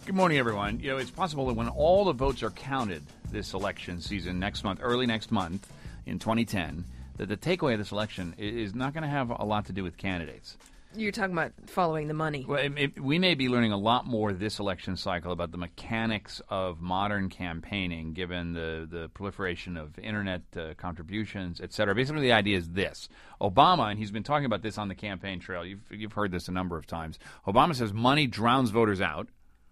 Good morning, everyone. It's possible that when all the votes are counted this election season next month, early next month in 2010, that the takeaway of this election is not going to have a lot to do with candidates. You're talking about following the money. Well, we may be learning a lot more this election cycle about the mechanics of modern campaigning, given the proliferation of internet contributions, et cetera. Basically, the idea is this. Obama, and he's been talking about this on the campaign trail, you've heard this a number of times, Obama says money drowns voters out.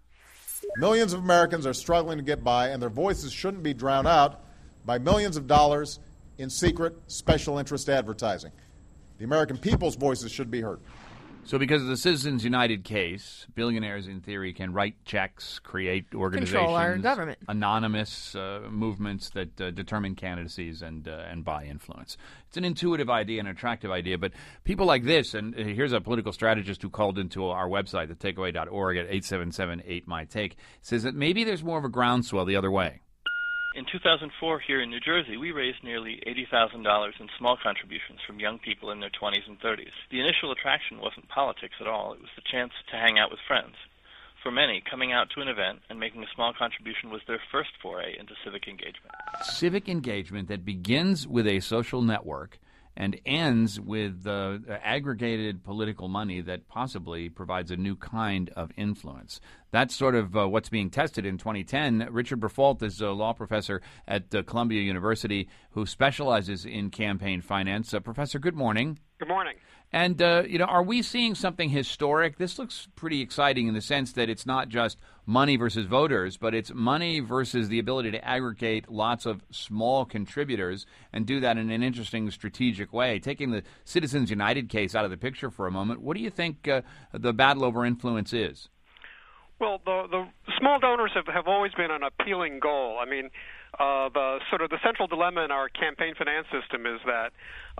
Millions of Americans are struggling to get by, and their voices shouldn't be drowned out by millions of dollars in secret special interest advertising. The American people's voices should be heard. So because of the Citizens United case, billionaires, in theory, can write checks, create organizations, control our government, anonymous movements that determine candidacies and buy influence. It's an intuitive idea, an attractive idea, but people like this, and here's a political strategist who called into our website, thetakeaway.org, at 877-8-MY-TAKE, says that maybe there's more of a groundswell the other way. In 2004 here in New Jersey, we raised nearly $80,000 in small contributions from young people in their 20s and 30s. The initial attraction wasn't politics at all. It was the chance to hang out with friends. For many, coming out to an event and making a small contribution was their first foray into civic engagement. Civic engagement that begins with a social network and ends with aggregated political money that possibly provides a new kind of influence. That's sort of what's being tested in 2010. Richard Briffault is a law professor at Columbia University who specializes in campaign finance. Professor, good morning. Good morning. And, are we seeing something historic? This looks pretty exciting in the sense that it's not just money versus voters, but it's money versus the ability to aggregate lots of small contributors and do that in an interesting strategic way. Taking the Citizens United case out of the picture for a moment, what do you think the battle over influence is? Well, the small donors have always been an appealing goal. I mean, the central dilemma in our campaign finance system is that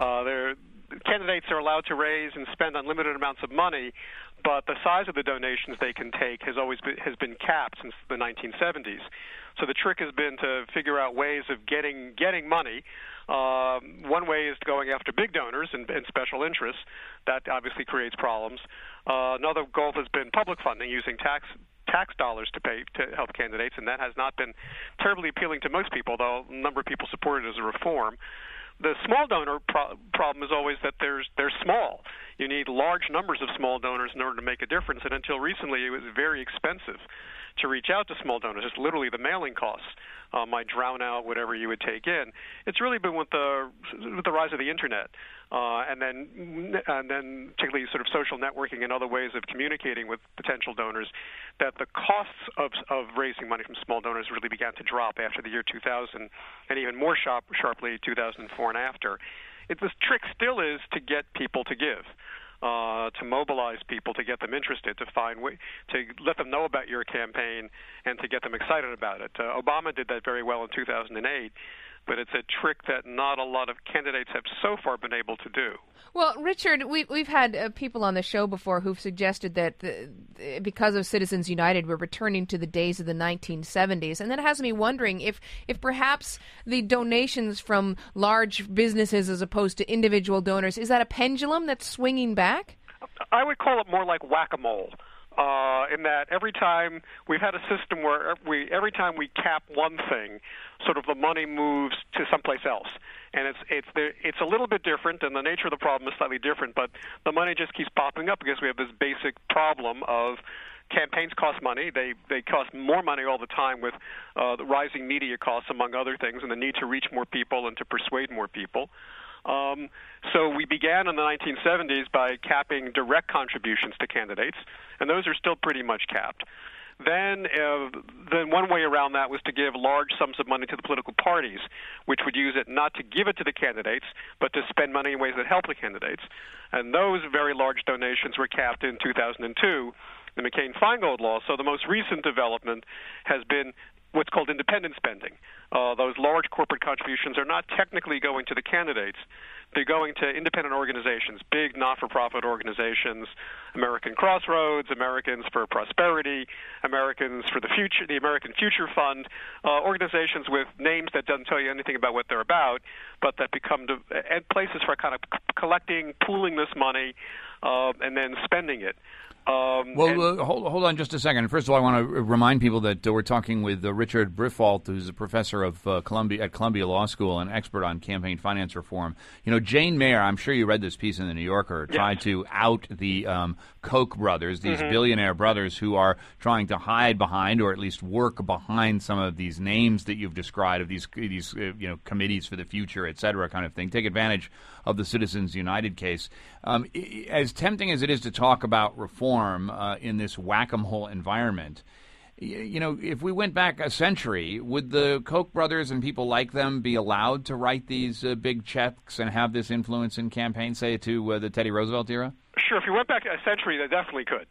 candidates are allowed to raise and spend unlimited amounts of money, but the size of the donations they can take has been capped since the 1970s. So the trick has been to figure out ways of getting money. One way is going after big donors and special interests. That obviously creates problems. Another goal has been public funding, using tax dollars to help candidates, and that has not been terribly appealing to most people, though a number of people support it as a reform. The small donor problem is always that they're small. You need large numbers of small donors in order to make a difference, and until recently it was very expensive to reach out to small donors. Just literally the mailing costs might drown out whatever you would take in. It's really been with the rise of the internet, and then particularly sort of social networking and other ways of communicating with potential donors, that the costs of raising money from small donors really began to drop after the year 2000, and even more sharply 2004 and after. The trick still is to get people to give. To mobilize people, to get them interested, to let them know about your campaign, and to get them excited about it. Obama did that very well in 2008, but it's a trick that not a lot of candidates have so far been able to do. Well, Richard, we've had people on the show before who've suggested that because of Citizens United, we're returning to the days of the 1970s. And that has me wondering if perhaps the donations from large businesses as opposed to individual donors, is that a pendulum that's swinging back? I would call it more like whack-a-mole. In that every time we've had a system where every time we cap one thing, sort of the money moves to someplace else, and it's a little bit different, and the nature of the problem is slightly different. But the money just keeps popping up because we have this basic problem of campaigns cost money. They cost more money all the time with the rising media costs, among other things, and the need to reach more people and to persuade more people. So we began in the 1970s by capping direct contributions to candidates, and those are still pretty much capped. Then one way around that was to give large sums of money to the political parties, which would use it not to give it to the candidates, but to spend money in ways that help the candidates. And those very large donations were capped in 2002, the McCain-Feingold law. So the most recent development has been what's called independent spending. Those large corporate contributions are not technically going to the candidates. They're going to independent organizations, big not-for-profit organizations, American Crossroads, Americans for Prosperity, Americans for the Future, the American Future Fund, organizations with names that doesn't tell you anything about what they're about, but that become places for kind of collecting, pooling this money, and then spending it. Hold on just a second. First of all, I want to remind people that we're talking with Richard Briffault, who's a professor of Columbia Law School and expert on campaign finance reform. You know, Jane Mayer, I'm sure you read this piece in the New Yorker, tried to out the Koch brothers, these billionaire brothers who are trying to hide behind, or at least work behind, some of these names that you've described, of these committees for the future, et cetera, kind of thing. Take advantage of the Citizens United case. As tempting as it is to talk about reform in this whack-a-mole environment, if we went back a century, would the Koch brothers and people like them be allowed to write these big checks and have this influence in campaigns, say, to the Teddy Roosevelt era? Sure. If you went back a century, they definitely could.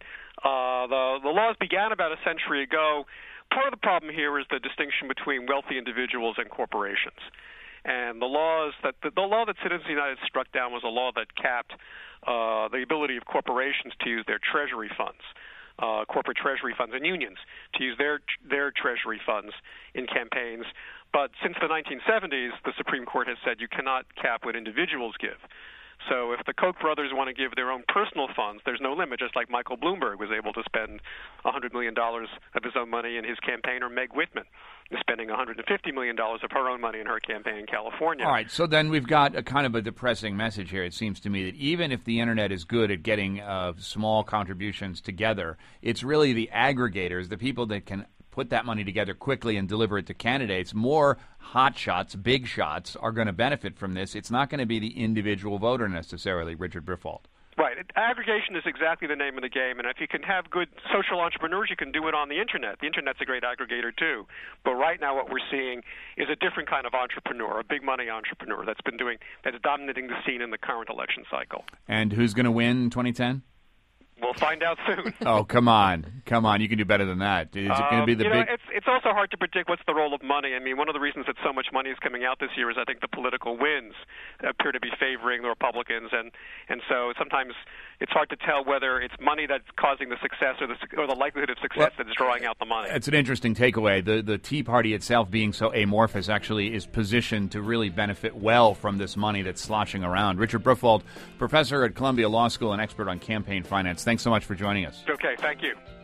The laws began about a century ago. Part of the problem here is the distinction between wealthy individuals and corporations. And the law that Citizens United struck down was a law that capped the ability of corporations to use their treasury funds, corporate treasury funds, and unions to use their treasury funds in campaigns. But since the 1970s, the Supreme Court has said you cannot cap what individuals give. So if the Koch brothers want to give their own personal funds, there's no limit, just like Michael Bloomberg was able to spend $100 million of his own money in his campaign, or Meg Whitman is spending $150 million of her own money in her campaign in California. All right, so then we've got a kind of a depressing message here. It seems to me that even if the Internet is good at getting small contributions together, it's really the aggregators, the people that can put that money together quickly and deliver it to candidates. More hot shots, big shots, are going to benefit from this. It's not going to be the individual voter necessarily, Richard Briffault. Right. Aggregation is exactly the name of the game, and if you can have good social entrepreneurs, you can do it on the Internet. The Internet's a great aggregator, too. But right now what we're seeing is a different kind of entrepreneur, a big money entrepreneur that's dominating the scene in the current election cycle. And who's going to win in 2010? We'll find out soon. Oh, come on. You can do better than that. Is it going to be the big... It's also hard to predict what's the role of money. I mean, one of the reasons that so much money is coming out this year is I think the political winds appear to be favoring the Republicans, and so sometimes it's hard to tell whether it's money that's causing the success or the likelihood of success that is drawing out the money. It's an interesting takeaway. The Tea Party itself, being so amorphous, actually is positioned to really benefit well from this money that's sloshing around. Richard Briffault, professor at Columbia Law School and expert on campaign finance. Thanks so much for joining us. Okay, thank you.